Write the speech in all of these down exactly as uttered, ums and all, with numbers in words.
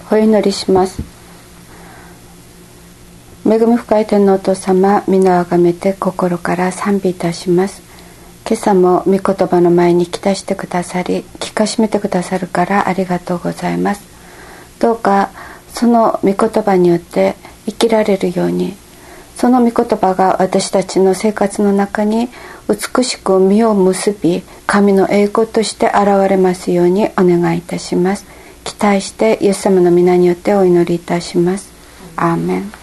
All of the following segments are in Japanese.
お祈りします。恵み深い天のお父様、皆をあがめて心から賛美いたします。今朝も御言葉の前に来たしてくださり、聞かしめてくださるからありがとうございます。どうかその御言葉によって生きられるように、その御言葉が私たちの生活の中に美しく実を結び、神の栄光として現れますようにお願いいたします。期待してイエス様の皆によってお祈りいたします。アーメン。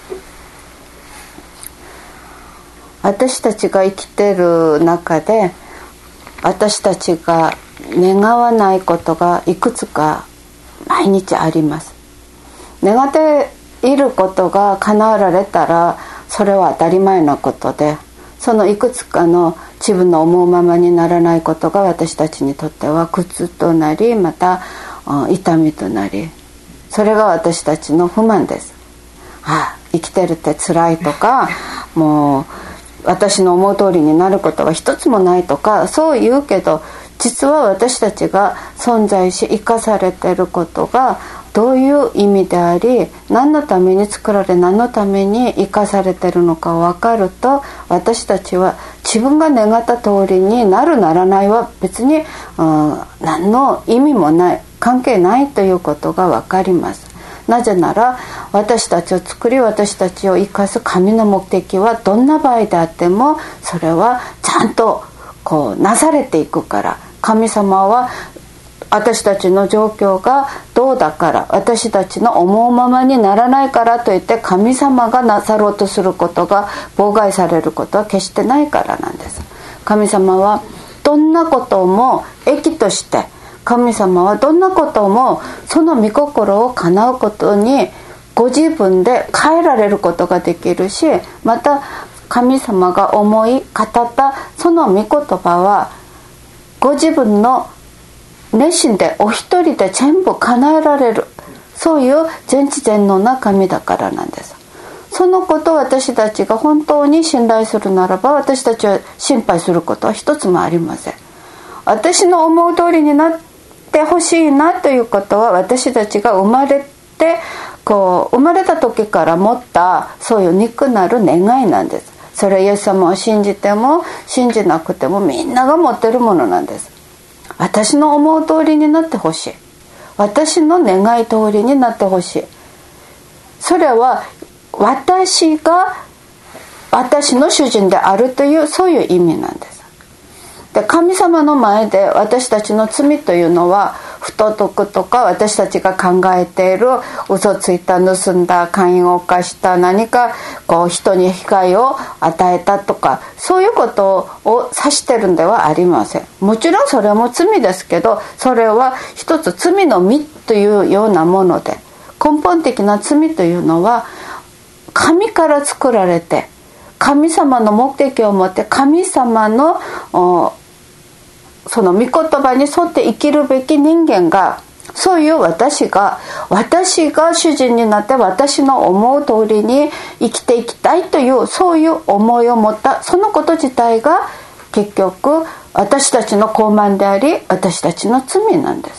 私たちが生きている中で、私たちが願わないことがいくつか毎日あります。願っていることが叶われたらそれは当たり前のことで、そのいくつかの自分の思うままにならないことが私たちにとっては苦痛となり、また痛みとなり、それが私たちの不満です。ああ、生きてるって辛いとか、もう私の思う通りになることが一つもないとか、そう言うけど、実は私たちが存在し生かされていることがどういう意味であり、何のために作られ、何のために生かされているのか分かると、私たちは自分が願った通りになるならないは別に、うん、何の意味もない、関係ないということが分かります。なぜなら私たちを作り、私たちを生かす神の目的はどんな場合であってもそれはちゃんとこうなされていくから。神様は私たちの状況がどうだから、私たちの思うままにならないからといって神様がなさろうとすることが妨害されることは決してないからなんです。神様はどんなことも益として、神様はどんなこともその御心を叶うことにご自分で変えられることができるし、また神様が思い語ったその御言葉はご自分の熱心でお一人で全部叶えられる、そういう全知全能な神だからなんです。そのことを私たちが本当に信頼するならば、私たちは心配することは一つもありません。私の思う通りになってほしいなということは、私たちが生まれてこう生まれた時から持ったそういう肉なる願いなんです。それイエス様を信じても信じなくてもみんなが持ってるものなんです。私の思う通りになってほしい、私の願い通りになってほしい。それは私が私の主人であるという、そういう意味なんです。で、神様の前で私たちの罪というのは、不道徳とか私たちが考えている嘘ついた、盗んだ、姦淫を犯した、何かこう人に被害を与えたとか、そういうことを指してるんではありません。もちろんそれも罪ですけど、それは一つ罪の実というようなもので、根本的な罪というのは神から作られて、神様の目的を持って、神様のその御言葉に沿って生きるべき人間が、そういう私が私が主人になって私の思う通りに生きていきたいという、そういう思いを持った、そのこと自体が結局私たちの傲慢であり、私たちの罪なんです。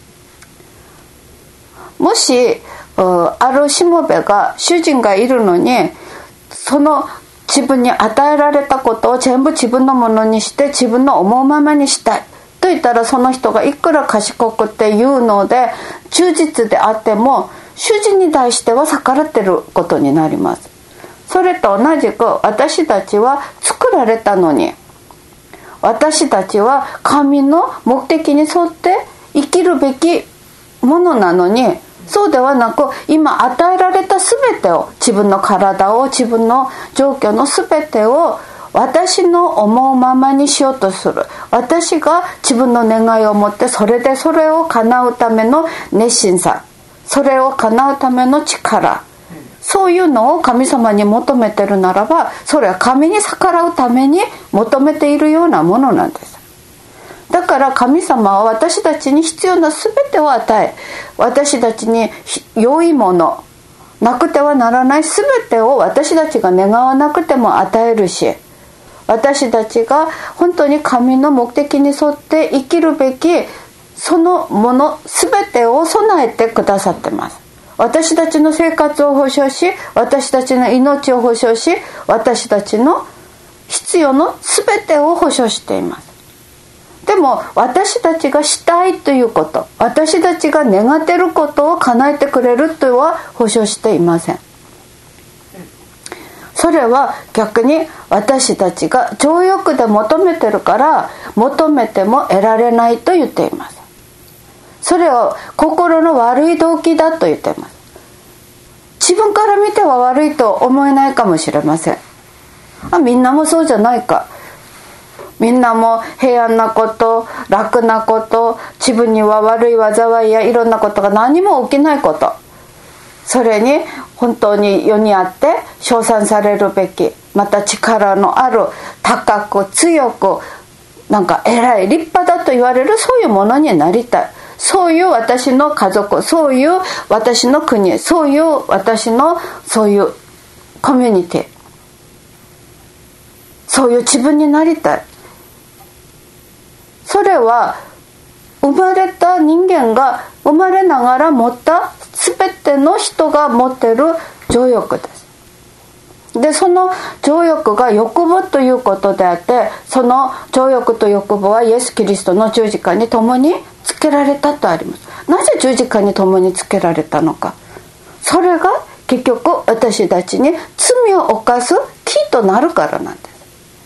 もしあるしもべが主人がいるのに、その自分に与えられたことを全部自分のものにして自分の思うままにしたいと言ったら、その人がいくら賢くて有能で忠実であっても主人に対しては逆らってることになります。それと同じく、私たちは作られたのに、私たちは神の目的に沿って生きるべきものなのに、そうではなく、今与えられた全てを、自分の体を、自分の状況の全てを私の思うままにしようとする。私が自分の願いを持って、それでそれを叶うための熱心さ、それを叶うための力、そういうのを神様に求めてるならば、それは神に逆らうために求めているようなものなんです。だから神様は私たちに必要な全てを与え、私たちに良いもの、なくてはならない全てを私たちが願わなくても与えるし、私たちが本当に神の目的に沿って生きるべきそのもの全てを備えてくださってます。 私たちの生活を保障し、私たちの命を保障し、私たちの必要の全てを保障しています。でも私たちがしたいということ、私たちが願っていることを叶えてくれるとは保証していません。それは逆に私たちが情欲で求めてるから、求めても得られないと言っています。それを心の悪い動機だと言っています。自分から見ては悪いと思えないかもしれません。あ、みんなもそうじゃないか、みんなも平安なこと、楽なこと、自分には悪い災いやいろんなことが何も起きないこと、それに本当に世にあって称賛されるべき、また力のある、高く強く、なんか偉い立派だと言われる、そういうものになりたい。そういう私の家族、そういう私の国、そういう私のそういうコミュニティ、そういう自分になりたい。それは生まれた人間が生まれながら持った全ての人が持っている情欲です。で、その情欲が欲望ということであって、その情欲と欲望はイエス・キリストの十字架に共につけられたとあります。なぜ十字架に共につけられたのか。それが結局私たちに罪を犯すキーとなるからなんです。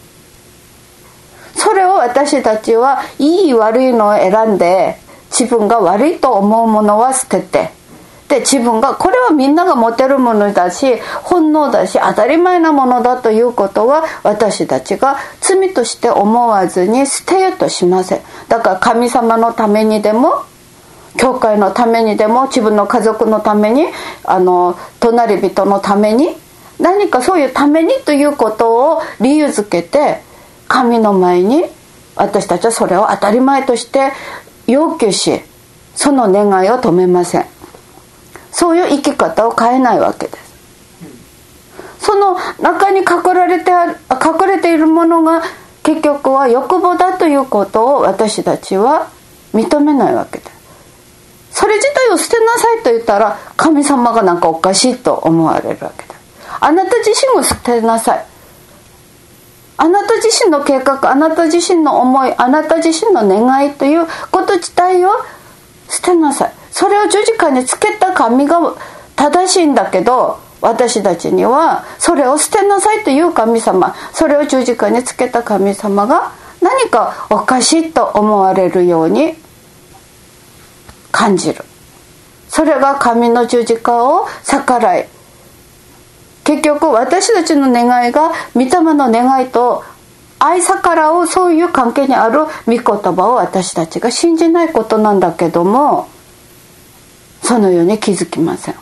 それを私たちはいい悪いのを選んで、自分が悪いと思うものは捨てて、で自分がこれはみんなが持てるものだし、本能だし、当たり前なものだということは私たちが罪として思わずに捨てようとしません。だから神様のためにでも、教会のためにでも、自分の家族のために、あの隣人のために、何かそういうためにということを理由づけて神の前に私たちはそれを当たり前として要求し、その願いを止めません。そういう生き方を変えないわけです。その中に隠れてある、隠れているものが結局は欲望だということを私たちは認めないわけです。それ自体を捨てなさいと言ったら神様がなんかおかしいと思われるわけです。あなた自身を捨てなさい。あなた自身の計画、あなた自身の思い、あなた自身の願いということ自体を捨てなさい。それを十字架につけた神が正しいんだけど、私たちにはそれを捨てなさいという神様、それを十字架につけた神様が何かおかしいと思われるように感じる。それが神の十字架を逆らい、結局私たちの願いが御霊の願いと愛逆らう、そういう関係にある御言葉を私たちが信じないことなんだけども、そのように気づきません。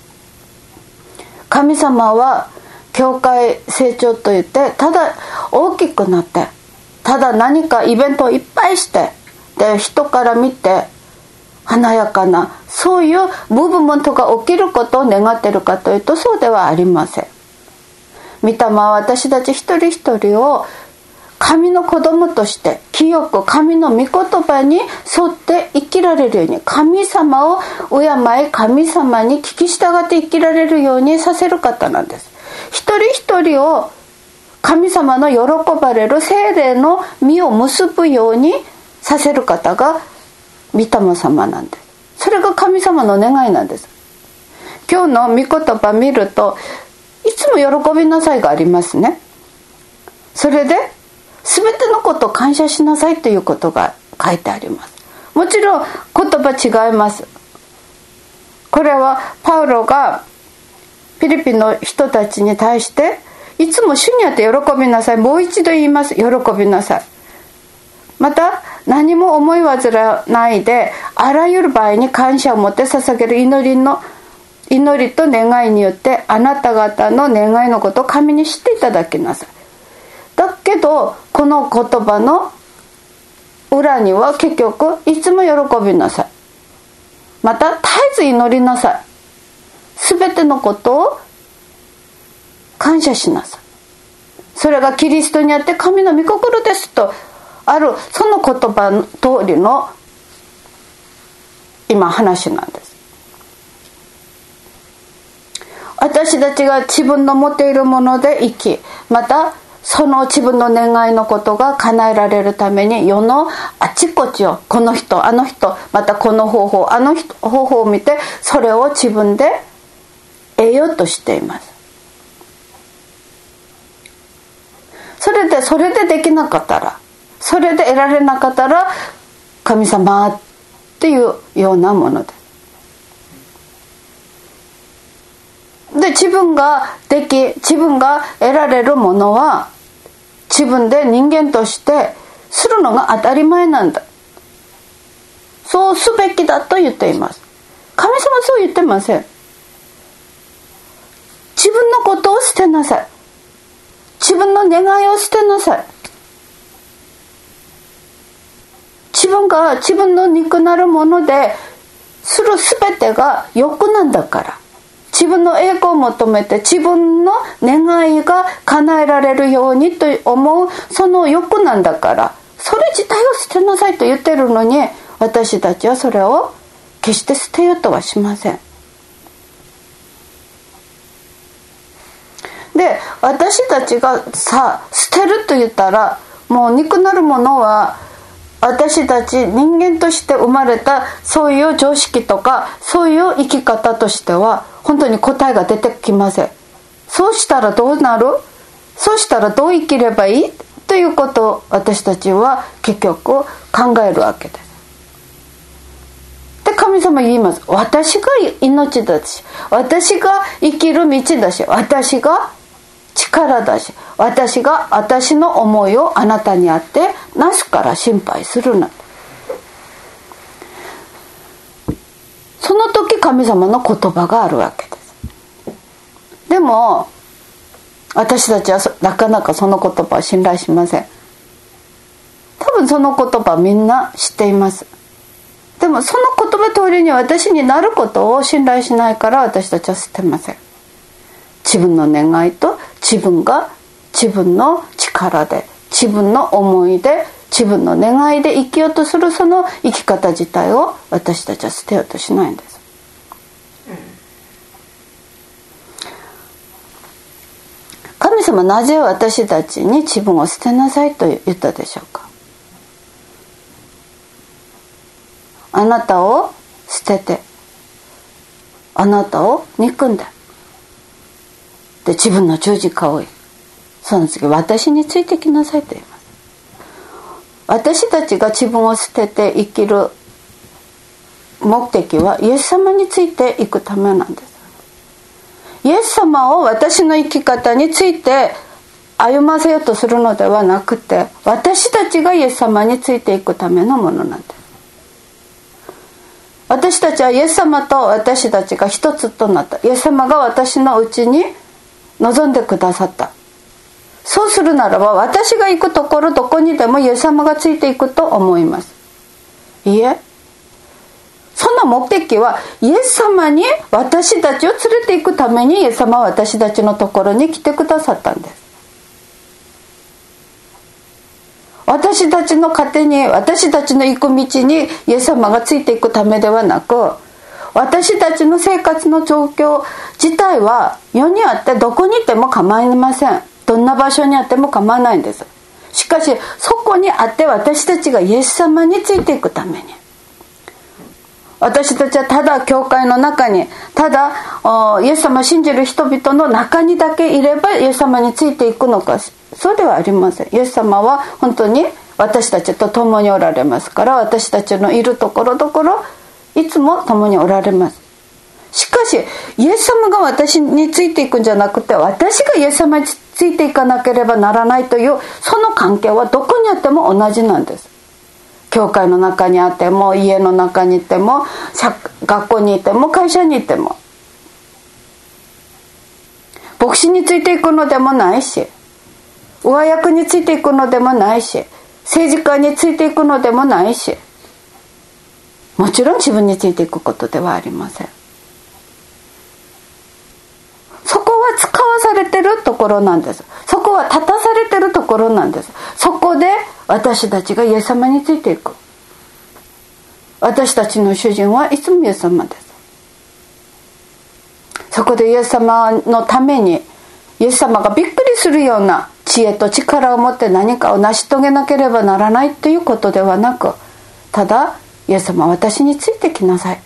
神様は教会成長といってただ大きくなって、ただ何かイベントをいっぱいして、で人から見て華やかなそういうムーブメントが起きることを願っているかというと、そうではありません。御霊は私たち一人一人を神の子供として清く神の御言葉に沿って生きられるように、神様を敬い神様に聞き従って生きられるようにさせる方なんです。一人一人を神様の喜ばれる聖霊の実を結ぶようにさせる方が御霊様なんです。それが神様の願いなんです。今日の御言葉見ると、いつも喜びなさいがありますね。それで全てのことを感謝しなさいということが書いてあります。もちろん言葉違います。これはパウロがフィリピンの人たちに対して、いつも主にあって喜びなさい、もう一度言います、喜びなさい。また何も思い煩わないで、あらゆる場合に感謝を持って捧げる祈りの祈りと願いによってあなた方の願いのことを神に知っていただきなさい。だけどこの言葉の裏には結局いつも喜びなさい、また絶えず祈りなさい、すべてのことを感謝しなさい。それがキリストにあって神の御心ですとある、その言葉の通りの今話なんです。 私たちが自分の持っているもので生き、またその自分の願いのことが叶えられるために世のあちこちをこの人あの人またこの方法あの人方法を見てそれを自分で得ようとしています。それでそれでできなかったら、それで得られなかったら神様っていうようなものです。で自分ができ自分が得られるものは自分で人間としてするのが当たり前なんだ、そうすべきだと言っています。神様はそう言ってません。自分のことを捨てなさい、自分の願いを捨てなさい、自分が自分の肉なるものでするすべてが欲なんだから、自分の栄光を求めて自分の願いが叶えられるようにと思うその欲なんだから、それ自体を捨てなさいと言ってるのに、私たちはそれを決して捨てようとはしません。で私たちがさ捨てると言ったら、もう肉なるものは私たち人間として生まれたそういう常識とかそういう生き方としては本当に答えが出てきません。そうしたらどうなる、そうしたらどう生きればいいということを私たちは結局考えるわけです。で神様言います。私が命だし、私が生きる道だし、私が力だし、私が私の思いをあなたにあってなすから心配するな。その時神様の言葉があるわけです。でも私たちはなかなかその言葉を信頼しません。多分その言葉みんな知っています。でもその言葉通りに私になることを信頼しないから私たちは捨てません。自分の願いと自分が自分の力で自分の思いで自分の願いで生きようとするその生き方自体を私たちは捨てようとしないんです。神様なぜ私たちに自分を捨てなさいと言ったでしょうか。あなたを捨ててあなたを憎んでで自分の十字架を追い、その次私についてきなさいと言います。私たちが自分を捨てて生きる目的はイエス様についていくためなんです。イエス様を私の生き方について歩ませようとするのではなくて、私たちがイエス様についていくためのものなんです。私たちはイエス様と私たちが一つとなった。イエス様が私のうちに望んでくださった。そうするならば私が行くところどこにでもイエス様がついていくと思います。いいえ、その目的はイエス様に私たちを連れて行くためにイエス様は私たちのところに来てくださったんです。私たちの糧に私たちの行く道にイエス様がついていくためではなく、私たちの生活の状況自体は世にあってどこにいても構いません。どんな場所にあっても構わないんです。しかしそこにあって私たちがイエス様についていくために、私たちはただ教会の中にただイエス様を信じる人々の中にだけいればイエス様についていくのか、そうではありません。イエス様は本当に私たちと共におられますから、私たちのいるところどころいつも共におられます。しかしイエス様が私についていくんじゃなくて、私がイエス様についていかなければならないというその関係はどこにあっても同じなんです。教会の中にあっても家の中にいても学校にいても会社にいても、牧師についていくのでもないし上役についていくのでもないし政治家についていくのでもないし、もちろん自分についていくことではありません。そこは使わされてるところなんです。そこは立たされてるところなんです。そこで私たちがイエス様についていく。私たちの主人はいつもイエス様です。 そこでイエス様のために、イエス様がびっくりするような知恵と力を持って何かを成し遂げなければならないということではなく、ただイエス様、私についてきなさい、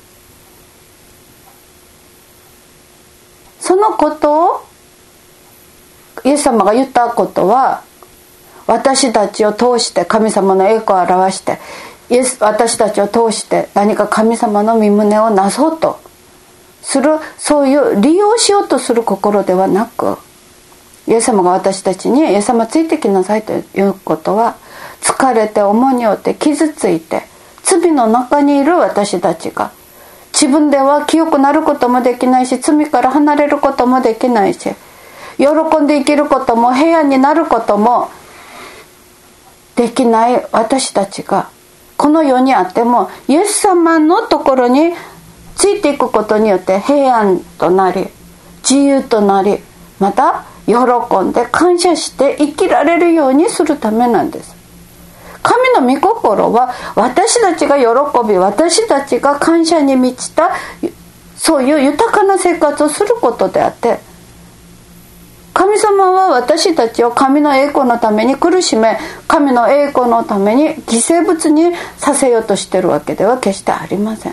そのことをイエス様が言ったことは、私たちを通して神様の栄光を表して、イエス私たちを通して何か神様の御胸をなそうとする、そういう利用しようとする心ではなく、イエス様が私たちに、イエス様ついてきなさいということは、疲れて重荷を負って傷ついて罪の中にいる私たちが、自分では清くなることもできないし、罪から離れることもできないし、喜んで生きることも平安になることもできない私たちが、この世にあってもイエス様のところについていくことによって平安となり、自由となり、また喜んで感謝して生きられるようにするためなんです。神の御心は私たちが喜び、私たちが感謝に満ちた、そういう豊かな生活をすることであって、神様は私たちを神の栄光のために苦しめ、神の栄光のために犠牲物にさせようとしているわけでは決してありません。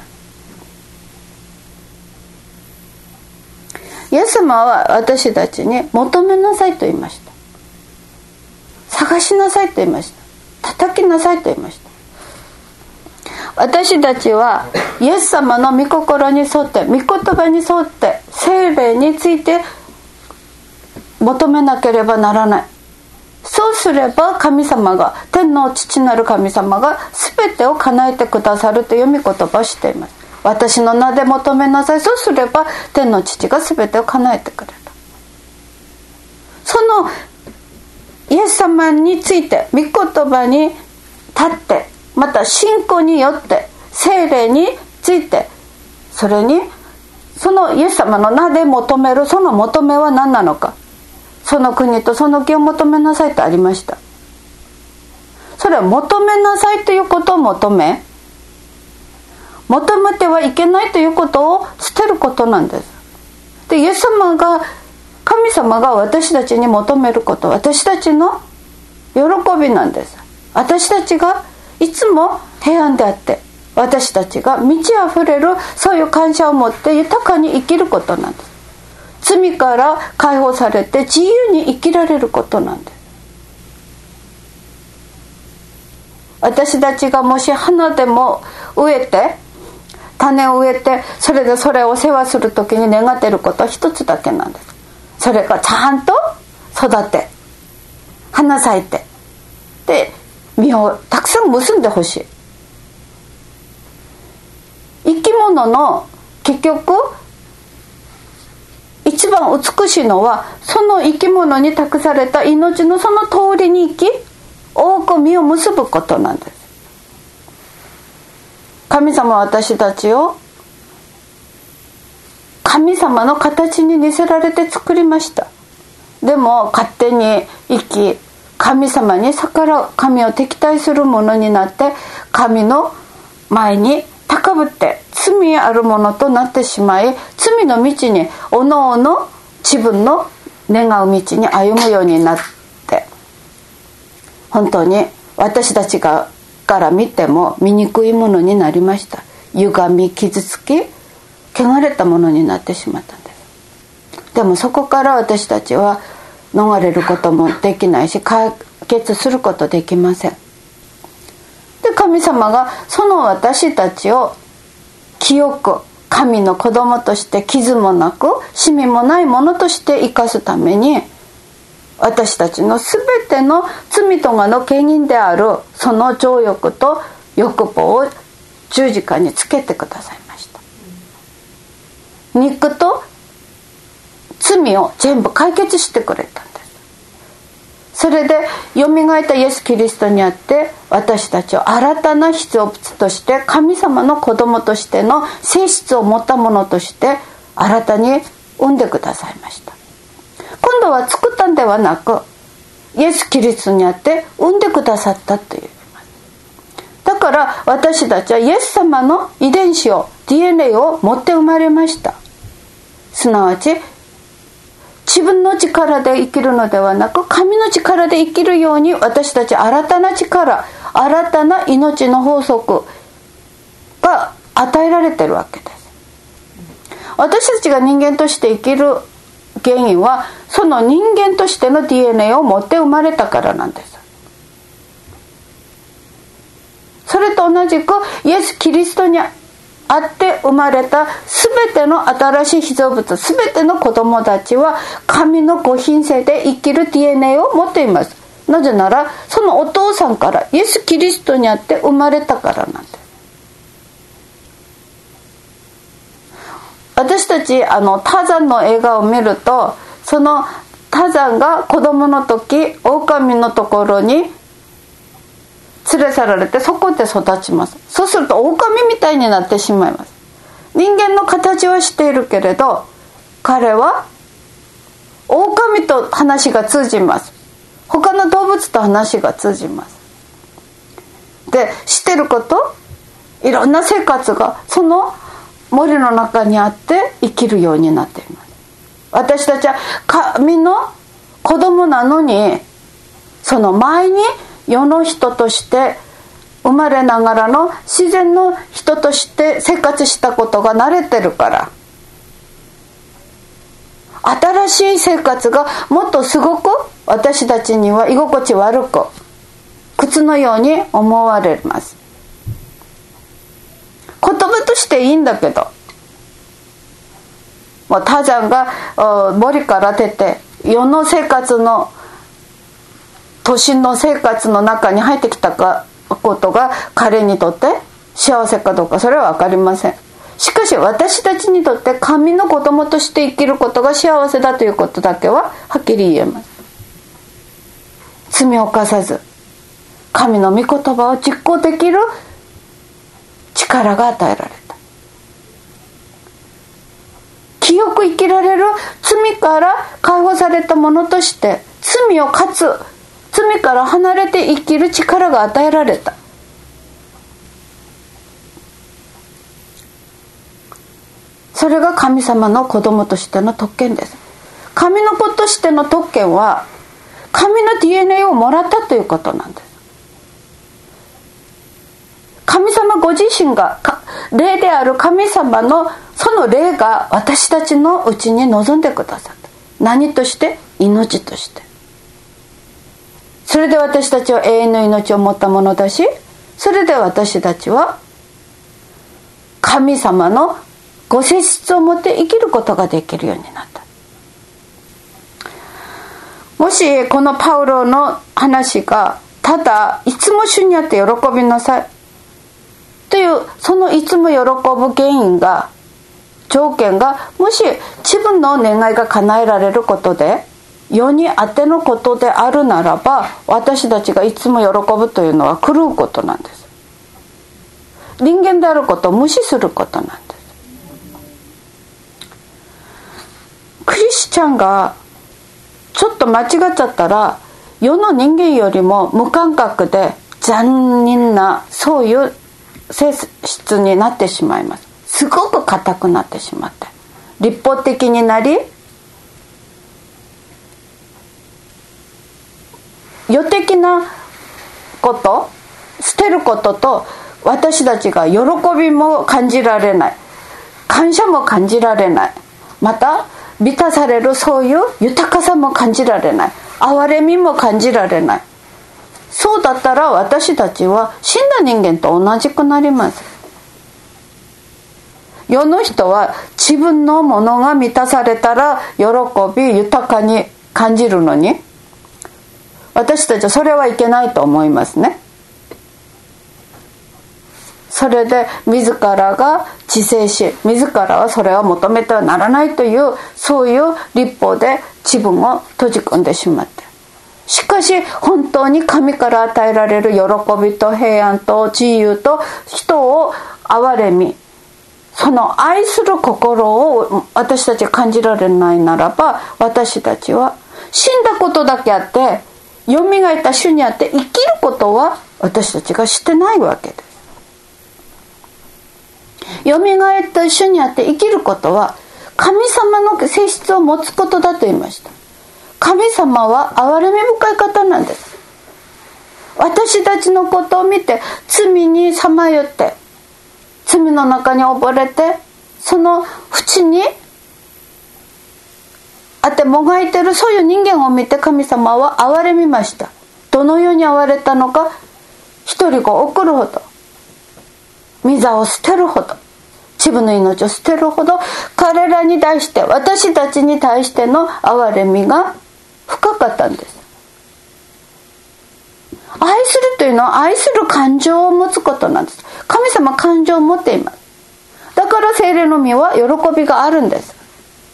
イエス様は私たちに求めなさいと言いました。探しなさいと言いました。叩きなさいと言いました。私たちはイエス様の御心に沿って、御言葉に沿って聖霊について求めなければならない。そうすれば神様が、天の父なる神様が全てを叶えてくださるという御言葉をしています。私の名で求めなさい。そうすれば天の父が全てを叶えてくれる。そのイエス様について、御言葉に立って、また信仰によって聖霊について、それにそのイエス様の名で求める、その求めは何なのか。その国とその義を求めなさいとありました。それは求めなさいということを求め、求めてはいけないということを捨てることなんです。で、イエス様が、神様が私たちに求めること、私たちの喜びなんです。私たちがいつも平安であって、私たちが満ち溢れる、そういう感謝を持って豊かに生きることなんです。罪から解放されて自由に生きられることなんです。私たちがもし花でも植えて、種を植えて、それでそれを世話するときに願っていることは一つだけなんです。それがちゃんと育て、花咲いて、で実をたくさん結んでほしい。生き物の結局一番美しいのは、その生き物に託された命のその通りに生き、多く実を結ぶことなんです。神様は私たちを神様の形に似せられて作りました。でも勝手に生き、神様に逆らう、神を敵対するものになって、神の前に高ぶって罪あるものとなってしまい、罪の道におのおの自分の願う道に歩むようになって、本当に私たちがから見ても醜いものになりました。歪み、傷つき、汚れたものになってしまったんです。でもそこから私たちは逃れることもできないし、解決することできません。で、神様がその私たちを清く、神の子供として傷もなくシミもないものとして生かすために、私たちのすべての罪とがの原因であるその情欲と欲望を十字架につけてくださいました。肉と罪を全部解決してくれたんです。それでよみがえったイエス・キリストにあって、私たちを新たな必要物として、神様の子供としての性質を持ったものとして新たに産んでくださいました。今度は作ったんではなく、イエス・キリストにあって産んでくださったという。だから私たちはイエス様の遺伝子を、 ディーエヌエー を持って生まれました。 すなわち自分の力で生きるのではなく、神の力で生きるように、私たち新たな力、新たな命の法則が与えられているわけです。私たちが人間として生きる原因は、その人間としての ディーエヌエー を持って生まれたからなんです。それと同じくイエス・キリストにあって生まれた全ての新しい被造物、全ての子供たちは神のご品性で生きる ディーエヌエー を持っています。なぜならそのお父さんからイエス・キリストにあって生まれたからなんです。私たちあのターザンの映画を見ると、そのターザンが子供の時狼のところに連れ去られて、そこで育ちます。そうすると狼みたいになってしまいます。人間の形はしているけれど、彼は狼と話が通じます。他の動物と話が通じます。で、知ってること、いろんな生活がその森の中にあって生きるようになっています。私たちは神の子供なのに、その前に世の人として生まれながらの自然の人として生活したことが慣れてるから、新しい生活がもっとすごく私たちには居心地悪く、靴のように思われます。言葉としていいんだけど、もうターザンが森から出て世の生活の都心の生活の中に入ってきたことが彼にとって幸せかどうか、それは分かりません。しかし私たちにとって神の子供として生きることが幸せだということだけははっきり言えます。罪を犯さず神の御言葉を実行できる力が与えられた。清く生きられる、罪から解放されたものとして罪を勝つ、罪から離れて生きる力が与えられた。それが神様の子供としての特権です。神の子としての特権は神の ディーエヌエー をもらったということなんです。神様ご自身が霊である神様のその霊が私たちのうちに臨んでくださった。何として？命として。それで私たちは永遠の命を持ったものだし、それで私たちは神様のご性質を持って生きることができるようになった。もしこのパウロの話がただいつも主にあって喜びなさいという、そのいつも喜ぶ原因が、条件がもし自分の願いが叶えられることで世にあってのことであるならば、私たちがいつも喜ぶというのは狂うことなんです。人間であることを無視することなんです。クリスチャンがちょっと間違っちゃったら、世の人間よりも無感覚で残忍な、そういう性質になってしまいます。すごく硬くなってしまって、立法的になり、世的なこと、捨てることと、私たちが喜びも感じられない、感謝も感じられない、また満たされるそういう豊かさも感じられない、憐れみも感じられない。そうだったら私たちは死んだ人間と同じくなります。世の人は自分のものが満たされたら喜び豊かに感じるのに、私たちはそれはいけないと思いますね。それで自らが自制し、自らはそれを求めてはならないという、そういう立法で自分を閉じ込んでしまって、しかし本当に神から与えられる喜びと平安と自由と人を憐れみ、その愛する心を私たちが感じられないならば、私たちは死んだことだけあって、よみがえった主にあって生きることは私たちがしてないわけです。よみがえった主にあって生きることは、 神様の性質を持つことだと言いました。神様は憐れみ深い方なんです。私たちのことを見て罪にさまよって罪の中に溺れてその淵にあってもがいてるそういう人間を見て神様は憐れみました。どのように憐れたのか、一人子を送るほど、御座を捨てるほど、自分の命を捨てるほど、彼らに対して私たちに対しての憐れみが深かったんです。愛するというのは愛する感情を持つことなんです。神様感情を持っています。だから聖霊の実は喜びがあるんです。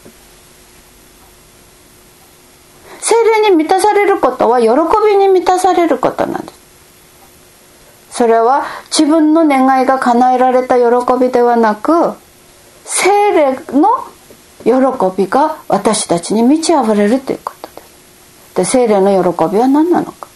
聖霊に満たされることは喜びに満たされることなんです。それは自分の願いが叶えられた喜びではなく、聖霊の喜びが私たちに満ち溢れるということです。で、聖霊の喜びは何なのか。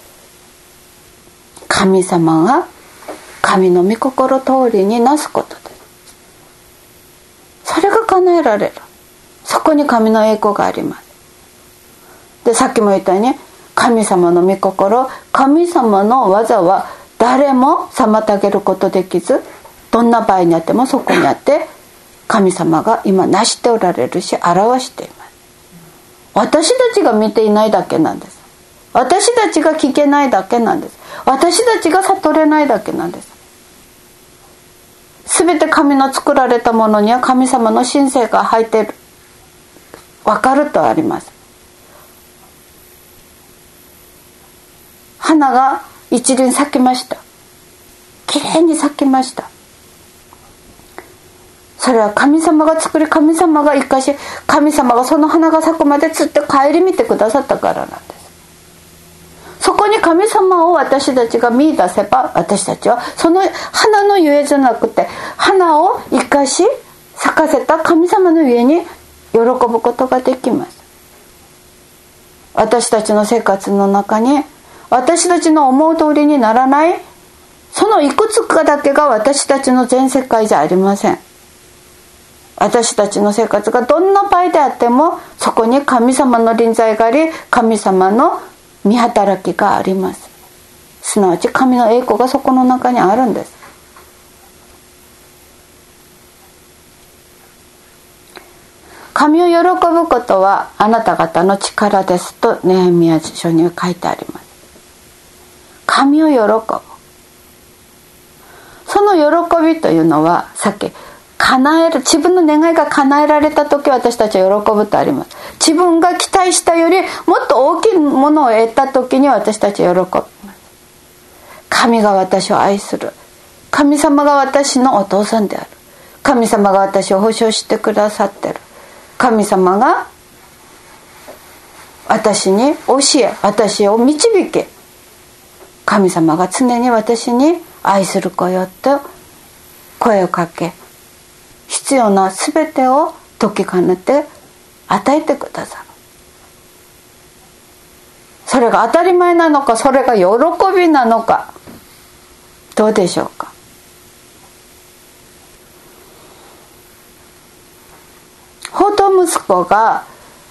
神様が神の御心通りになすことです。それが叶えられる。そこに神の栄光があります。で、さっきも言ったように神様の御心、神様の技は誰も妨げることできず、どんな場合にあってもそこにあって神様が今成しておられるし表しています。私たちが見ていないだけなんです。私たちが聞けないだけなんです。私たちが悟れないだけなんです。すべて神の作られたものには神様の神性が入っている、分かるとあります。花が一輪咲きました。きれいに咲きました。それは神様が作り、神様が生かし、神様がその花が咲くまでつって顧みてくださったからなんです。そこに神様を私たちが見出せば、私たちはその花のゆえじゃなくて花を生かし咲かせた神様のゆえに喜ぶことができます。私たちの生活の中に私たちの思う通りにならない、そのいくつかだけが私たちの全世界じゃありません。私たちの生活がどんな場合であってもそこに神様の臨在があり、神様の見働きがあります。すなわち神の栄光がそこの中にあるんです。神を喜ぶことはあなた方の力ですとネヘミヤ書に書いてあります。神を喜ぶ、その喜びというのはさっき叶える、自分の願いが叶えられた時私たちは喜ぶとあります。自分が期待したよりもっと大きいものを得た時に私たちは喜びます。神が私を愛する、神様が私のお父さんである、神様が私を保証してくださってる、神様が私に教え、私を導け、神様が常に私に愛する子よと声をかけ、必要なすべてを解きかねて与えてくださる。それが当たり前なのか、それが喜びなのか、どうでしょうか。放蕩息子が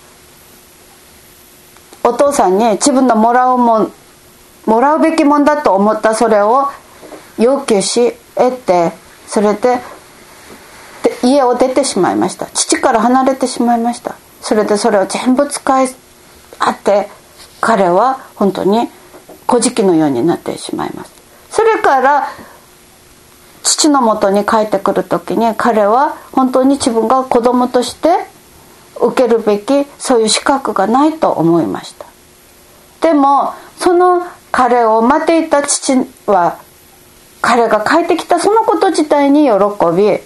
お父さんに自分のもらうもん、もらうべきもんだと思ったそれを要求し得て、それで家を出てしまいました。父から離れてしまいました。それでそれを全部使いあって彼は本当に小じのようになってしまいます。それから父のもとに帰ってくる時に彼は本当に自分が子供として受けるべきそういう資格がないと思いました。でもその彼を待っていた父は彼が帰ってきたそのこと自体に喜び、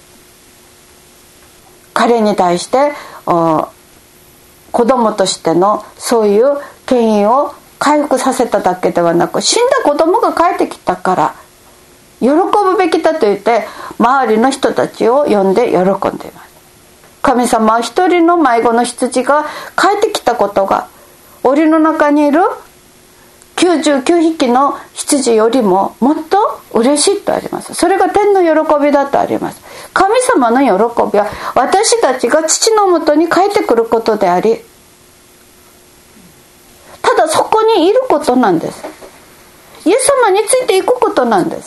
彼に対して子供としてのそういう権威を回復させただけではなく、死んだ子供が帰ってきたから喜ぶべきだと言って周りの人たちを呼んで喜んでいます。神様は一人の迷子の羊が帰ってきたことが檻の中にいるきゅうじゅうきゅうひきの羊よりももっと嬉しいとあります。それが天の喜びだとあります。 神様の喜びは私たちが父のもとに帰ってくることであり、ただそこにいることなんです。イエス様についていくことなんです。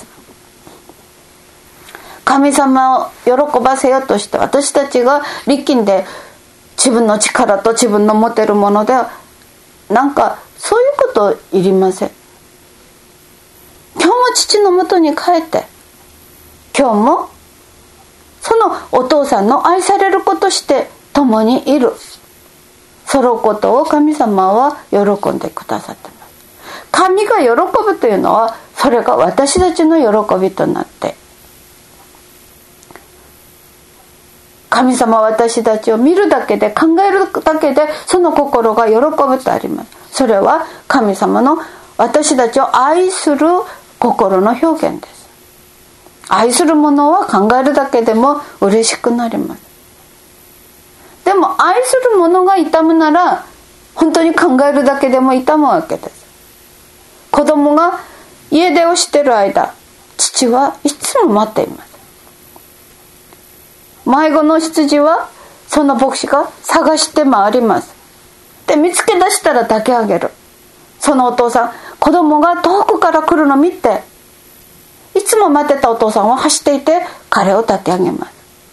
神様を喜ばせようとして私たちが力んで自分の力と自分の持てるものではなんかそういうこといりません。今日も父のもとに帰って今日もそのお父さんの愛される子として共にいる、そのことを神様は喜んでくださっています。神が喜ぶというのはそれが私たちの喜びとなって、神様は私たちを見るだけで考えるだけでその心が喜ぶとあります。それは神様の私たちを愛する心の表現です。愛するものは考えるだけでも嬉しくなります。でも愛するものが痛むなら本当に考えるだけでも痛むわけです。子供が家出をしている間、父はいつも待っています。迷子の羊はその牧師が探して回ります。で見つけ出したら抱き上げる。そのお父さん、子供が遠くから来るのを見て、いつも待ってたお父さんは走っていて彼を抱き上げます。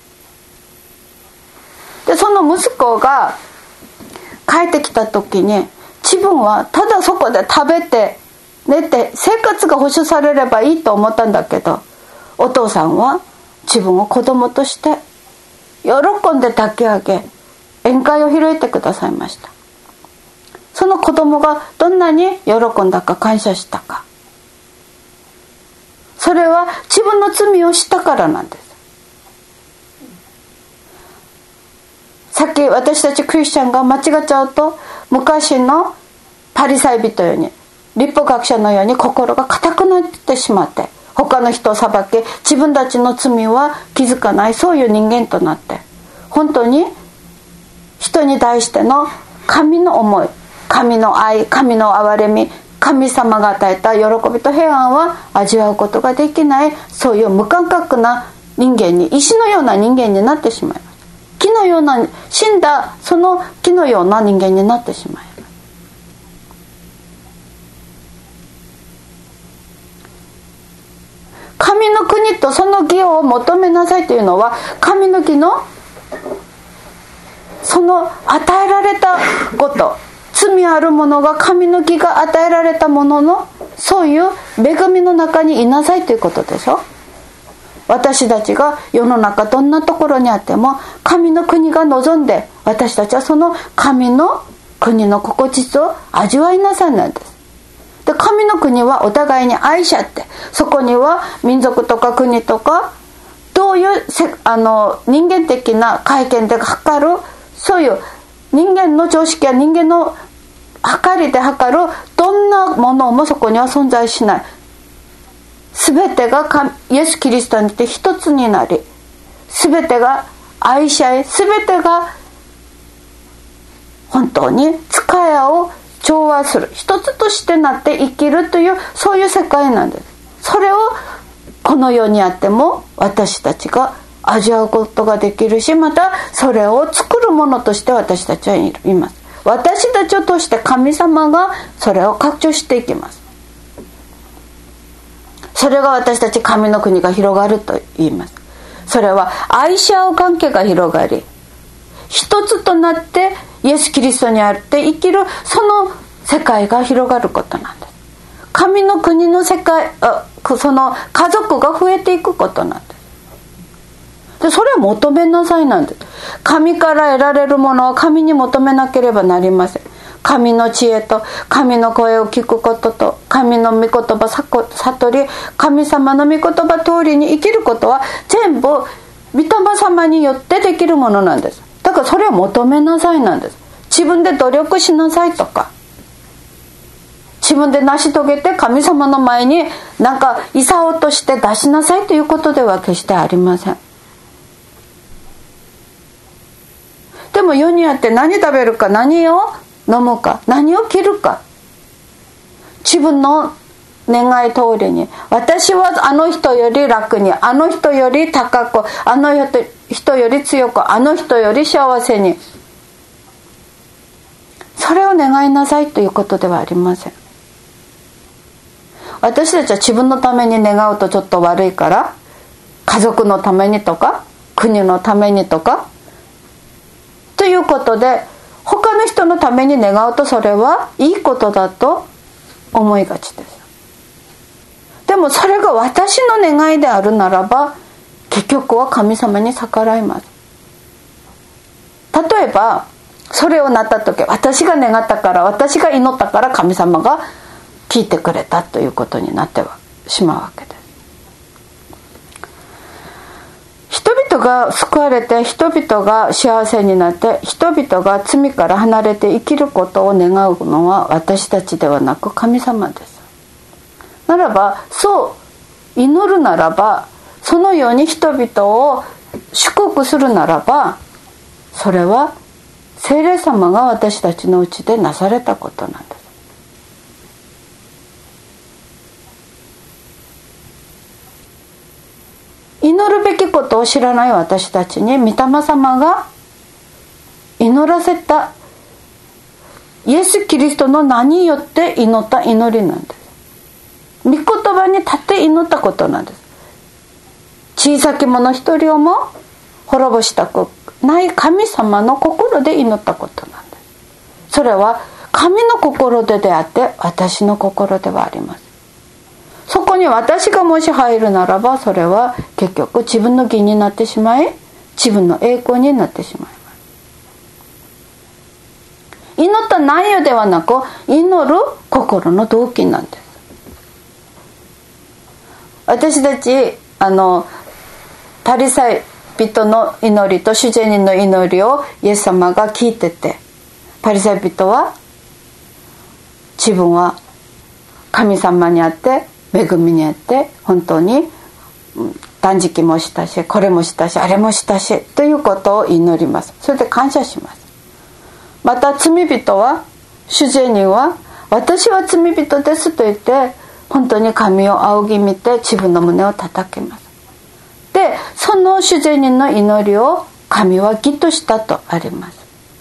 でその息子が帰ってきた時に自分はただそこで食べて寝て生活が保障されればいいと思ったんだけど、お父さんは自分を子供として喜んで抱き上げ宴会を開いてくださいました。その子供がどんなに喜んだか感謝したか、それは自分の罪をしたからなんです。さっき私たちクリスチャンが間違っちゃうと、昔のパリサイ人ように律法学者のように心が固くなってしまって他の人を裁き自分たちの罪は気づかない、そういう人間となって本当に人に対しての神の思い、神の愛、神の憐れみ、神様が与えた喜びと平安は味わうことができない、そういう無感覚な人間に、石のような人間になってしまいます。木のような、死んだその木のような人間になってしまいます。神の国とその義を求めなさいというのは、神の義のその与えられたこと、罪あるものが神の義が与えられたもののそういう恵みの中にいなさいということでしょ。私たちが世の中どんなところにあっても神の国が望んで、私たちはその神の国の心地を味わいなさいなんです。で神の国はお互いに愛し合って、そこには民族とか国とかどういうせあの人間的な会見で測る、そういう人間の常識や人間の測りで測るどんなものもそこには存在しない。全てがイエス・キリストにて一つになり、全てが愛し合い、全てが本当に使い合を調和する、一つとしてなって生きるという、そういう世界なんです。それをこの世にあっても私たちが味わうことができるし、またそれを作るものとして私たちはいます。私たちを通して神様がそれを拡張していきます。それが私たち神の国が広がると言います。それは愛し合う関係が広がり、一つとなってイエス・キリストにあって生きる、その世界が広がることなんです。神の国の世界、あその家族が増えていくことなんです。でそれを求めなさいなんです。神から得られるものは神に求めなければなりません。神の知恵と神の声を聞くことと神の御言葉悟り、神様の御言葉通りに生きることは全部御霊様によってできるものなんです。だからそれを求めなさいなんです。自分で努力しなさいとか、自分で成し遂げて神様の前になんか功として出しなさいということでは決してありません。でも世にあって何食べるか、何を飲むか、何を着るか、自分の願い通りに、私はあの人より楽に、あの人より高く、あの人より強く、あの人より幸せに、それを願いなさいということではありません。私たちは自分のために願うとちょっと悪いから、家族のためにとか国のためにとかということで、他の人のために願うとそれはいいことだと思いがちです。でもそれが私の願いであるならば、結局は神様に逆らいます。例えばそれをなった時、私が願ったから、私が祈ったから神様が聞いてくれたということになってはしまうわけです。人々が救われて、人々が幸せになって、人々が罪から離れて生きることを願うのは私たちではなく神様です。ならば、そう祈るならば、そのように人々を祝福するならば、それは聖霊様が私たちのうちでなされたことなんです。祈るべきことを知らない私たちに御霊様が祈らせた、イエス・キリストの名によって祈った祈りなんです。御言葉に立って祈ったことなんです。小さき者一人をも滅ぼしたくない神様の心で祈ったことなんです。それは神の心でであって私の心ではあります。そこに私がもし入るならば、それは結局自分の義になってしまい、自分の栄光になってしまいます。祈った内容ではなく、祈る心の動機なんです。私たちあのパリサイ人の祈りと主税人の祈りをイエス様が聞いてて、パリサイ人は自分は神様にあって恵みにあって本当に断食もしたし、これもしたし、あれもしたしということを祈ります。それで感謝します。また罪人は、主税人は、私は罪人ですと言って本当に神を仰ぎ見て自分の胸を叩きます。で、その主税人の祈りを神は義としたとあります。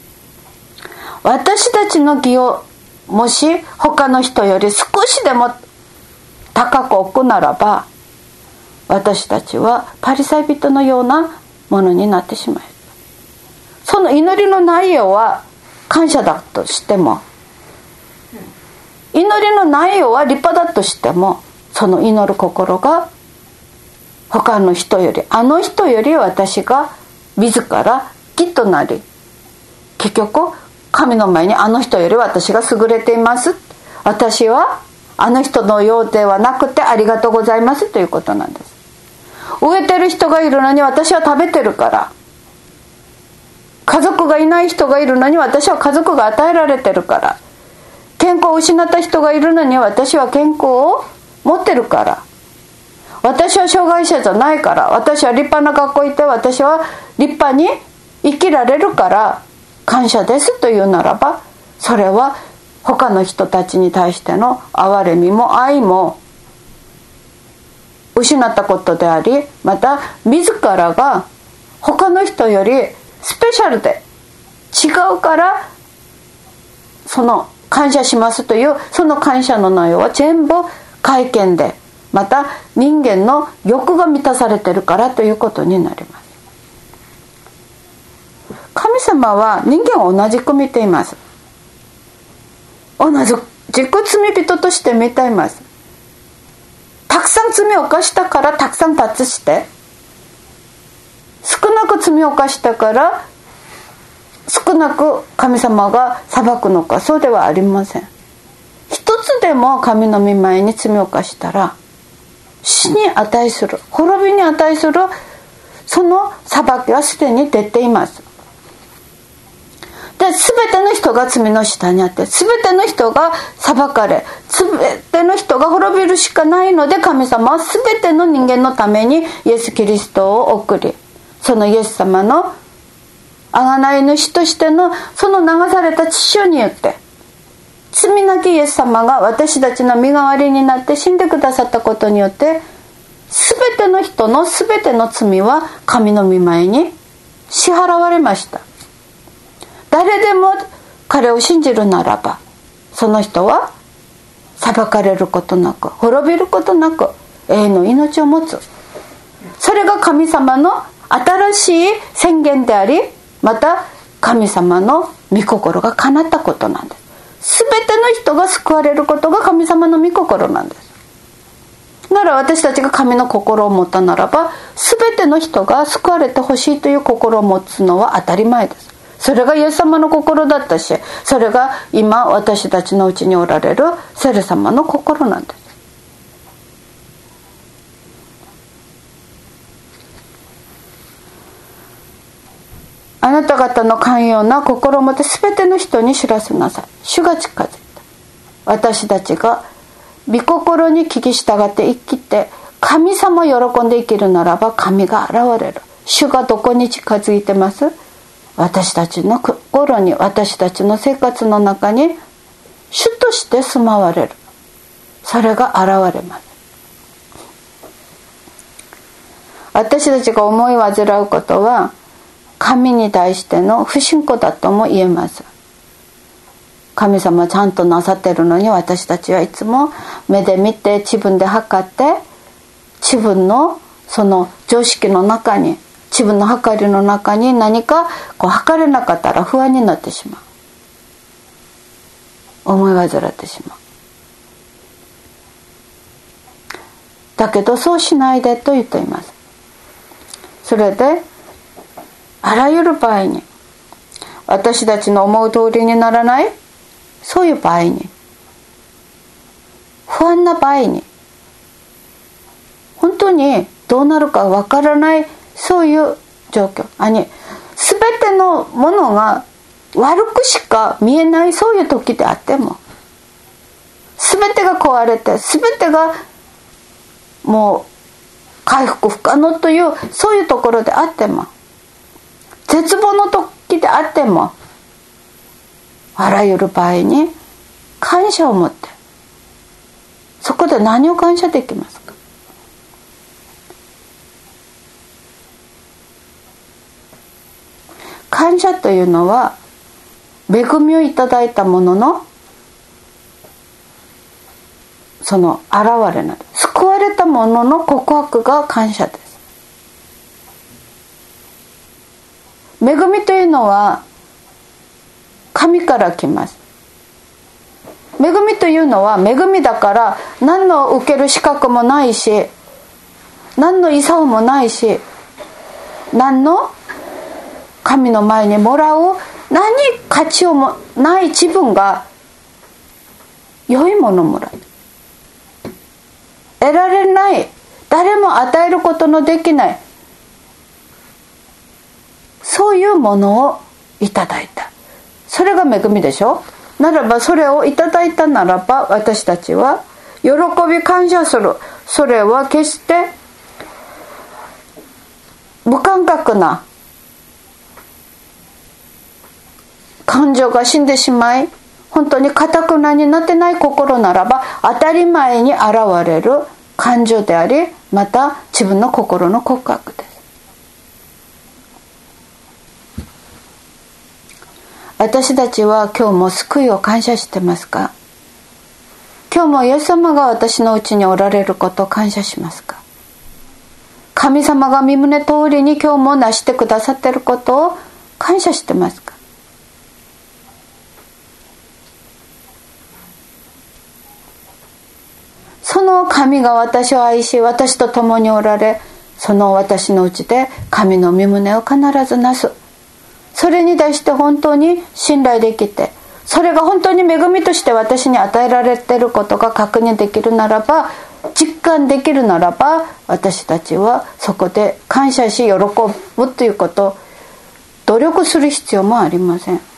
私たちの義をもし他の人より少しでも高く置くならば、私たちはパリサイ人のようなものになってしまう。その祈りの内容は感謝だとしても、祈りの内容は立派だとしても、その祈る心が他の人より、あの人より私が自ら義となり、結局神の前にあの人より私が優れています、私はあの人のようではなくてありがとうございますということなんです。飢えてる人がいるのに私は食べてるから、家族がいない人がいるのに私は家族が与えられてるから、健康を失った人がいるのに私は健康を持ってるから、私は障害者じゃないから、私は立派な学校行って私は立派に生きられるから感謝ですというならば、それは他の人たちに対しての憐れみも愛も失ったことであり、また自らが他の人よりスペシャルで違うからその感謝しますという、その感謝の内容は全部会見で、また人間の欲が満たされてるからということになります。神様は人間を同じく見ています。同じく罪人として見ています。たくさん罪を犯したからたくさん罰して、少なく罪を犯したから少なく神様が裁くのか、そうではありません。一つでも神の御前に罪を犯したら死に値する、滅びに値するその裁きはすでに出ています。で、全ての人が罪の下にあって、全ての人が裁かれ、全ての人が滅びるしかないので、神様は全ての人間のためにイエス・キリストを送り、そのイエス様の贖い主としてのその流された血潮によって罪なきイエス様が私たちの身代わりになって死んでくださったことによって、全ての人の全ての罪は神の御前に支払われました。誰でも彼を信じるならば、その人は裁かれることなく、滅びることなく永遠の命を持つ。それが神様の新しい宣言であり、また神様の御心が叶ったことなんです。すべての人が救われることが神様の御心なんです。なら私たちが神の心を持ったならば、すべての人が救われてほしいという心を持つのは当たり前です。それがイエス様の心だったし、それが今私たちのうちにおられる聖霊様の心なんです。あなた方の寛容な心を持って全ての人に知らせなさい。主が近づいた。私たちが御心に聞き従って生きて神様を喜んで生きるならば、神が現れる。主がどこに近づいてます？私たちの心に、私たちの生活の中に主として住まわれる。それが現れます。私たちが思い煩うことは神に対しての不信仰だとも言えます。神様ちゃんとなさってるのに、私たちはいつも目で見て自分で測って自分のその常識の中に、自分の計りの中に何かこう測れなかったら不安になってしまう。思い煩ってしまう。だけどそうしないでと言っています。それであらゆる場合に、私たちの思う通りにならない、そういう場合に、不安な場合に、本当にどうなるかわからない、そういう状況、あに全てのものが悪くしか見えない、そういう時であっても、全てが壊れて全てがもう回復不可能という、そういうところであっても、絶望の時であっても、あらゆる場合に感謝を持って、そこで何を感謝できますか？感謝というのは恵みをいただいたもののその現れなんです。救われたものの告白が感謝です。恵みというのは神から来ます。恵みというのは恵みだから何の受ける資格もないし、何の勲もないし、何の神の前にもらう何価値をもない自分が良いものをもらう。得られない、誰も与えることのできない、そういうものをいただいた。それが恵みでしょ。ならばそれをいただいたならば、私たちは喜び感謝する。それは決して無感覚な感情が死んでしまい、本当に堅くなになってない心ならば、当たり前に現れる感情であり、また自分の心の告白です。私たちは今日も救いを感謝してますか？今日もイエス様が私のうちにおられることを感謝しますか？神様が御胸通りに今日もなしてくださっていることを感謝してますか？その神が私を愛し、私と共におられ、その私のうちで神の御胸を必ずなす。それに対して本当に信頼できて、それが本当に恵みとして私に与えられていることが確認できるならば、実感できるならば、私たちはそこで感謝し喜ぶということを努力する必要もありません。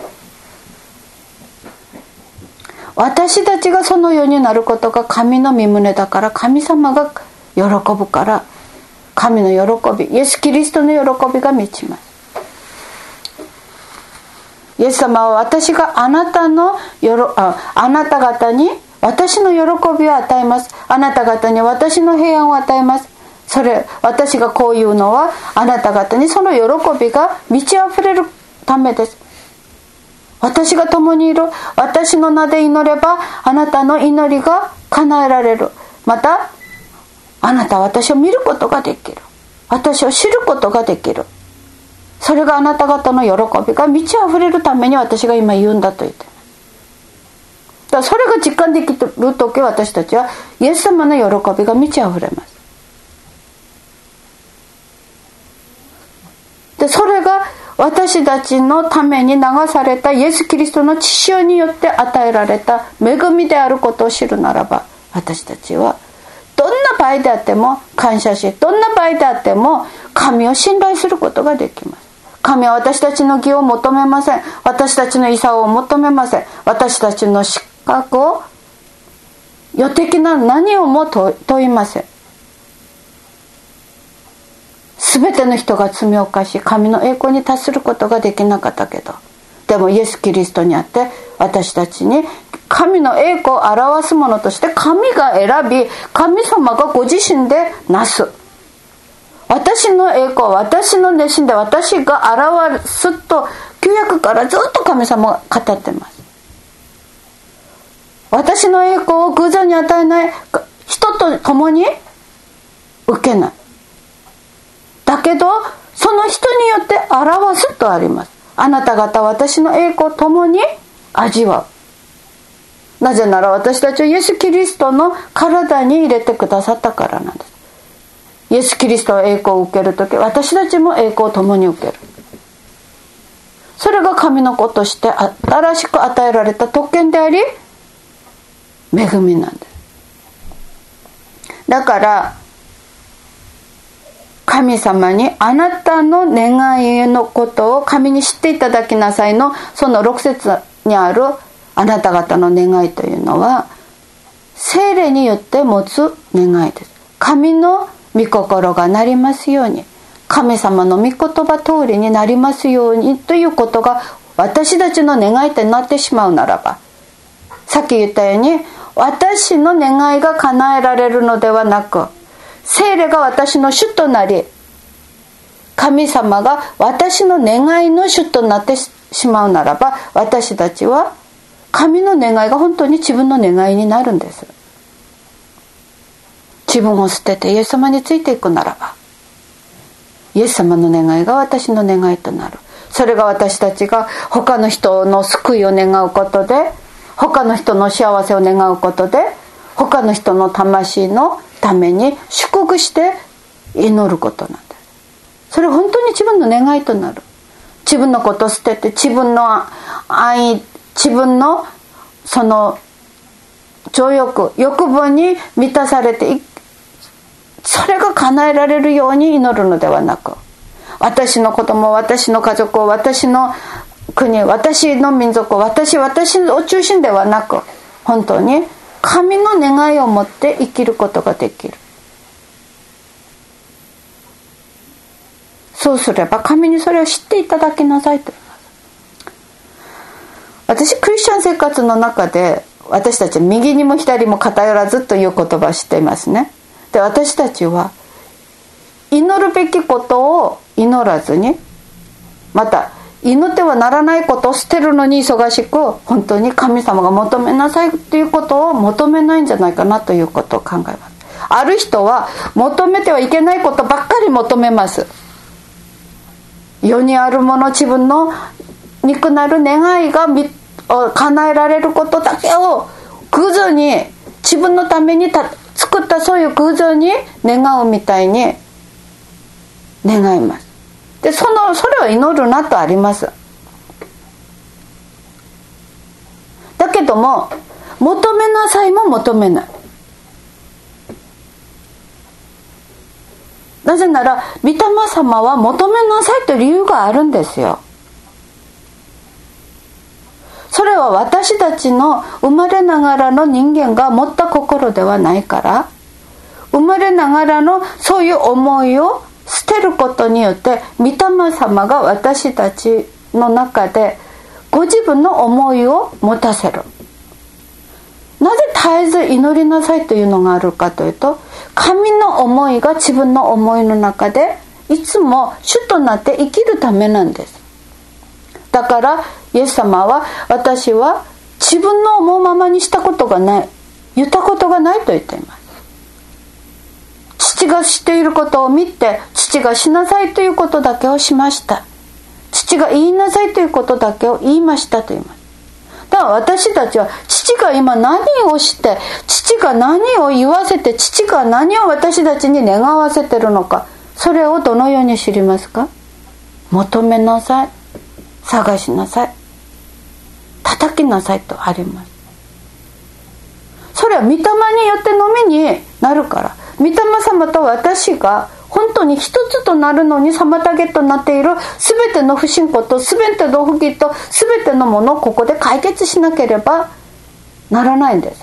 私たちがそのようになることが神の御胸だから、神様が喜ぶから、神の喜び、イエス・キリストの喜びが満ちます。 イエス様は私があなたのよろ あ, あなた方に私の喜びを与えます。あなた方に私の平安を与えます。それ私がこう言うのはあなた方にその喜びが満ち溢れるためです。私が共にいる。私の名で祈ればあなたの祈りが叶えられる。またあなたは私を見ることができる。私を知ることができる。それがあなた方の喜びが満ち溢れるために私が今言うんだと言って。だからそれが実感できるとき私たちはイエス様の喜びが満ち溢れます。でそれが私たちのために流されたイエス・キリストの血潮によって与えられた恵みであることを知るならば、私たちはどんな場合であっても感謝し、どんな場合であっても神を信頼することができます。神は私たちの義を求めません。私たちの功を求めません。私たちの資格を、予的な何をも問いません。すべての人が罪を犯し神の栄光に達することができなかったけど、でもイエス・キリストにあって私たちに神の栄光を表すものとして神が選び、神様がご自身でなす、私の栄光、私の熱心で私が表すと旧約からずっと神様が語ってます。私の栄光を偶然に与えない人と共に受けない。だけどその人によって表すとあります。あなた方は私の栄光を共に味わう。なぜなら私たちはイエス・キリストの体に入れてくださったからなんです。イエス・キリストは栄光を受けるとき、私たちも栄光を共に受ける。それが神の子として新しく与えられた特権であり恵みなんです。だから神様にあなたの願いのことを神に知っていただきなさいのそのろく節にあるあなた方の願いというのは聖霊によって持つ願いです。神の御心がなりますように、神様の御言葉通りになりますようにということが私たちの願いとなってしまうならば、さっき言ったように私の願いが叶えられるのではなく、聖霊が私の主となり、神様が私の願いの主となってしまうならば、私たちは神の願いが本当に自分の願いになるんです。自分を捨ててイエス様についていくならば、イエス様の願いが私の願いとなる。それが私たちが他の人の救いを願うことで、他の人の幸せを願うことで、他の人の魂のために祝福して祈ることなんです。それ本当に自分の願いとなる。自分のことを捨てて自分の愛、自分のその情欲、欲望に満たされて、それが叶えられるように祈るのではなく、私の子供、私の家族を、私の国、私の民族を、私、私を中心ではなく、本当に神の願いを持って生きることができる。そうすれば神にそれを知っていただきなさいと言います。私クリスチャン生活の中で私たち右にも左にも偏らずという言葉を知っていますね。で、私たちは祈るべきことを祈らずに、また祈ってはならないことを捨てるのに忙しく、本当に神様が求めなさいということを求めないんじゃないかなということを考えます。ある人は求めてはいけないことばっかり求めます。世にあるもの、自分の肉なる願いが叶えられることだけを偶然に、自分のためにた作ったそういう偶像に願うみたいに願います。で、そのそれは祈るなとあります。だけども求めなさいも求めない。なぜなら御霊様は求めなさいという理由があるんですよ。それは私たちの生まれながらの人間が持った心ではないから、生まれながらのそういう思いを捨てることによって御霊様が私たちの中でご自分の思いを持たせる。なぜ絶えず祈りなさいというのがあるかというと、神の思いが自分の思いの中でいつも主となって生きるためなんです。だからイエス様は、私は自分の思うままにしたことがない、言ったことがないと言っています。父がしていることを見て、父がしなさいということだけをしました。父が言いなさいということだけを言いましたと言います。だから私たちは、父が今何をして、父が何を言わせて、父が何を私たちに願わせているのか、それをどのように知りますか？求めなさい、探しなさい、叩きなさいとあります。それは御霊によってのみになるから。御霊様と私が本当に一つとなるのに妨げとなっている全ての不信仰と全ての不義と全てのものをここで解決しなければならないんです。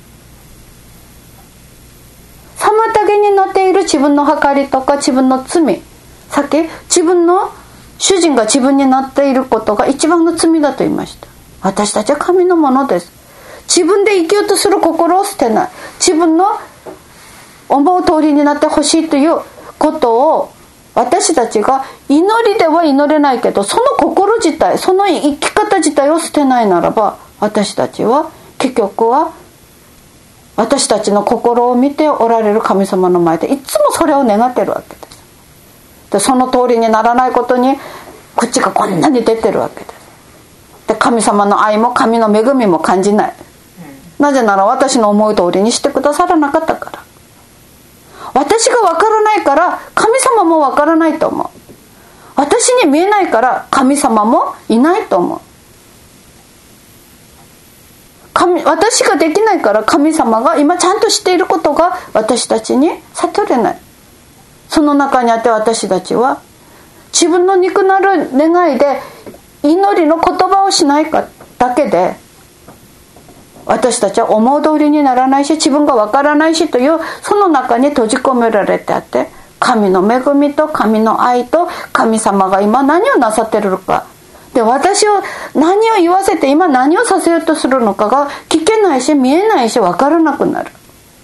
妨げになっている自分の計りとか自分の罪、さっき自分の主人が自分になっていることが一番の罪だと言いました。私たちは神のものです。自分で生きようとする心を捨てない、自分の思う通りになってほしいということを、私たちが祈りでは祈れないけど、その心自体、その生き方自体を捨てないならば、私たちは結局は私たちの心を見ておられる神様の前でいつもそれを願ってるわけです。でその通りにならないことに口がこんなに出てるわけです。で神様の愛も神の恵みも感じない。なぜなら私の思う通りにしてくださらなかったから。私がわからないから神様もわからないと思う。私に見えないから神様もいないと思う。神、私ができないから神様が今ちゃんとしていることが私たちに悟れない。その中にあって私たちは自分の肉なる願いで祈りの言葉をしないかだけで、私たちは思う通りにならないし自分がわからないしというその中に閉じ込められてあって、神の恵みと神の愛と神様が今何をなさっているのかで、私を何を言わせて今何をさせようとするのかが聞けないし見えないしわからなくなる。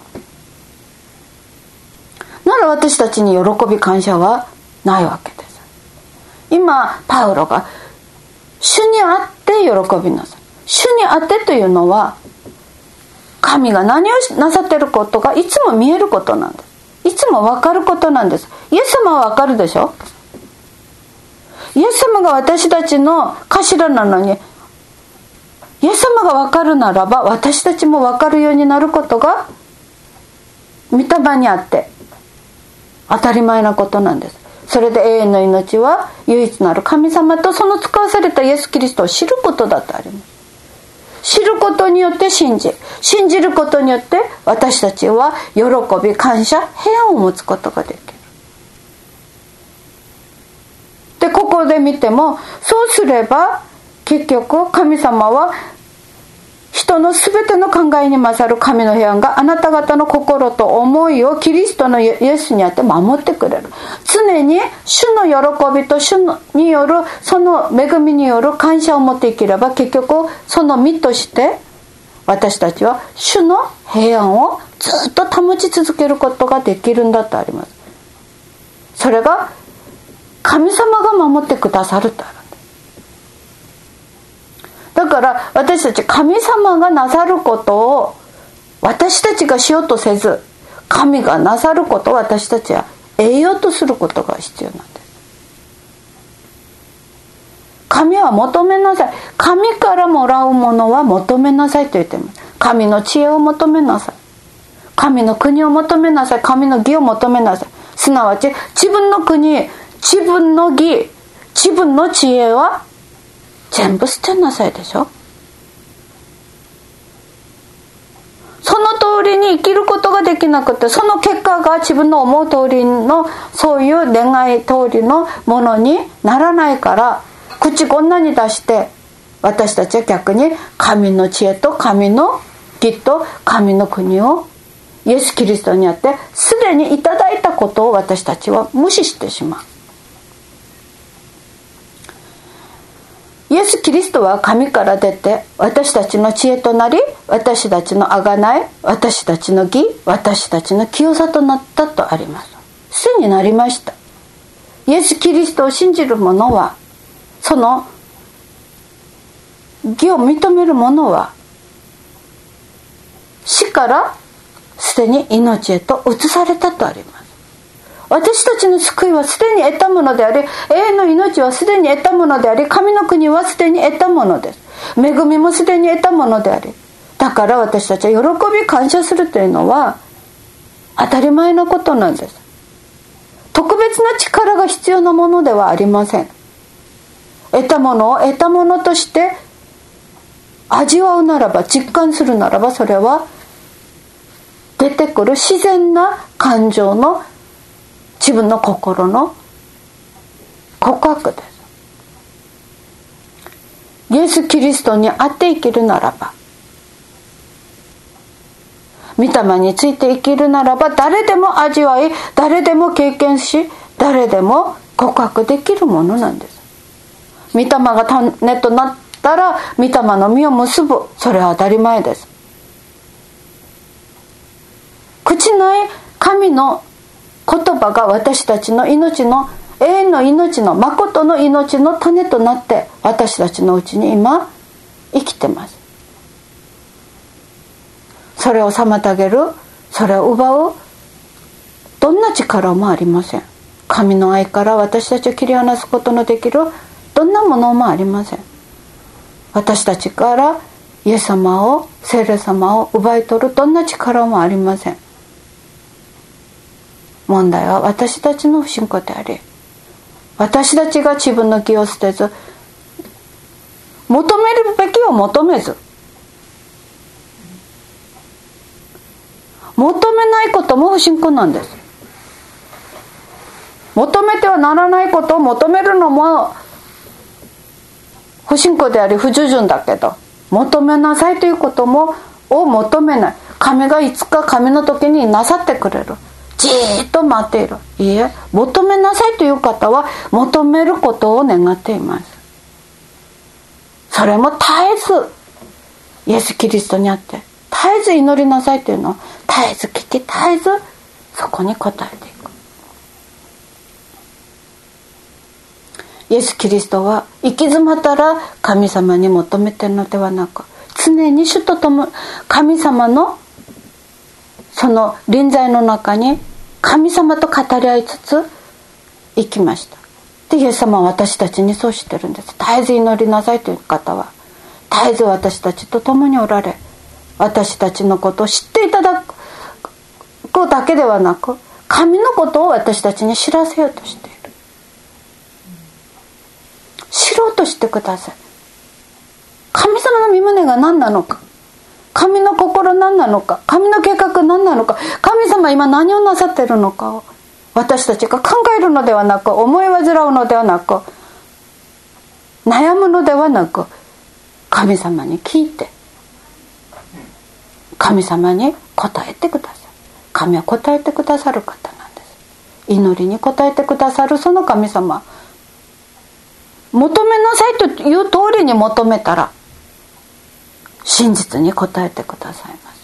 なら私たちに喜び感謝はないわけです。今パウロが主にあって喜びなさい。主にあってというのは神が何をなさっていることがいつも見えることなんです。いつも分かることなんです。イエス様は分かるでしょ。イエス様が私たちの頭なのに、イエス様が分かるならば私たちも分かるようになることが御霊にあって当たり前なことなんです。それで永遠の命は唯一なる神様とその使わされたイエス・キリストを知ることだとあります。知ることによって信じ、信じることによって私たちは喜び、感謝、平安を持つことができる。でここで見てもそうすれば結局神様は人のすべての考えに勝る神の平安があなた方の心と思いをキリストのイエスにあって守ってくれる。常に主の喜びと主によるその恵みによる感謝を持って生きれば、結局その身として私たちは主の平安をずっと保ち続けることができるんだとあります。それが神様が守ってくださるとある。だから私たち神様がなさることを私たちがしようとせず、神がなさることを私たちは得ようとすることが必要なんです。神は求めなさい。神からもらうものは求めなさいと言っています。神の知恵を求めなさい。神の国を求めなさい。神の義を求めなさい。すなわち自分の国、自分の義、自分の知恵は全部捨てなさいでしょ。その通りに生きることができなくて、その結果が自分の思う通りのそういう願い通りのものにならないから、口こんなに出して私たちは逆に神の知恵と神の義と神の国をイエス・キリストにあってすでにいただいたことを私たちは無視してしまう。イエス・キリストは神から出て私たちの知恵となり、私たちの贖い、私たちの義、私たちの清さとなったとあります。すでになりました。イエス・キリストを信じる者は、その義を認める者は、死からすでに命へと移されたとあります。私たちの救いはすでに得たものであり、永遠の命はすでに得たものであり、神の国はすでに得たものです。恵みもすでに得たものであり、だから私たちは喜び感謝するというのは当たり前のことなんです。特別な力が必要なものではありません。得たものを得たものとして味わうならば、実感するならば、それは出てくる自然な感情の自分の心の告白です。イエス・キリストにあって生きるならば、御霊について生きるならば、誰でも味わい、誰でも経験し、誰でも告白できるものなんです。御霊が種となったら御霊の実を結ぶ、それは当たり前です。朽ちない神の言葉が私たちの命の、永遠の命の、誠の命の種となって私たちのうちに今生きてます。それを妨げる、それを奪うどんな力もありません。神の愛から私たちを切り離すことのできるどんなものもありません。私たちからイエス様を、聖霊様を奪い取るどんな力もありません。問題は私たちの不信仰であり、私たちが自分の義を捨てず、求めるべきを求めず、求めないことも不信仰なんです。求めてはならないことを求めるのも不信仰であり不従順だけど、求めなさいということもを求めない。神がいつか神の時になさってくれる。じーっと待っている。いいえ、求めなさいという方は求めることを願っています。それも絶えずイエス・キリストにあって絶えず祈りなさいというのを絶えず聞き、絶えずそこに応えていく。イエス・キリストは行き詰まったら神様に求めているのではなく、常に主と共神様のその臨在の中に神様と語り合いつつ生きました。でイエス様は私たちにそうしてるんです。絶えず祈りなさいという方は絶えず私たちと共におられ、私たちのことを知っていただくだけではなく、神のことを私たちに知らせようとしている。知ろうとしてください。神様の御胸が何なのか、神の心何なのか、神の計画何なのか、神様今何をなさっているのかを私たちが考えるのではなく、思い煩うのではなく、悩むのではなく、神様に聞いて神様に答えてください。神は答えてくださる方なんです。祈りに答えてくださるその神様、求めなさいという通りに求めたら真実に答えてくださいます。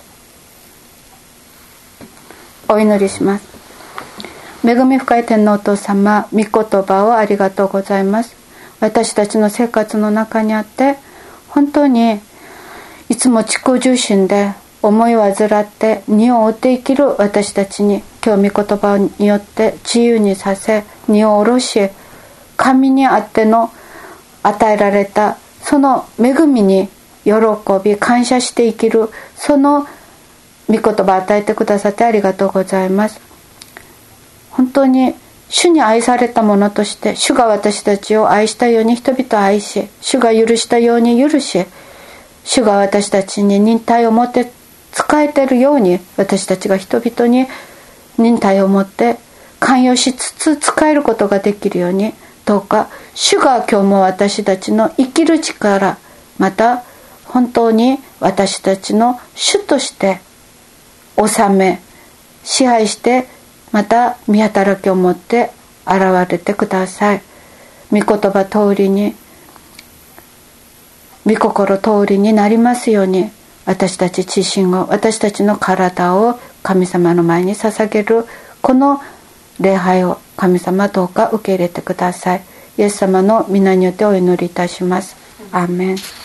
お祈りします。恵み深い天のお父様、御言葉をありがとうございます。私たちの生活の中にあって本当にいつも自己中心で思いを患って荷を負って生きる私たちに、今日御言葉によって自由にさせ、荷を下ろし、神にあっての与えられたその恵みに喜び感謝して生きる、その御言葉を与えてくださってありがとうございます。本当に主に愛されたものとして、主が私たちを愛したように人々を愛し、主が許したように許し、主が私たちに忍耐を持って仕えているように、私たちが人々に忍耐を持って関与しつつ仕えることができるように、どうか主が今日も私たちの生きる力、また本当に私たちの主として治め支配して、また御働きを持って現れてください。御言葉通りに御心通りになりますように、私たち自身を、私たちの体を神様の前に捧げるこの礼拝を神様どうか受け入れてください。イエス様の皆によってお祈りいたします。アーメン。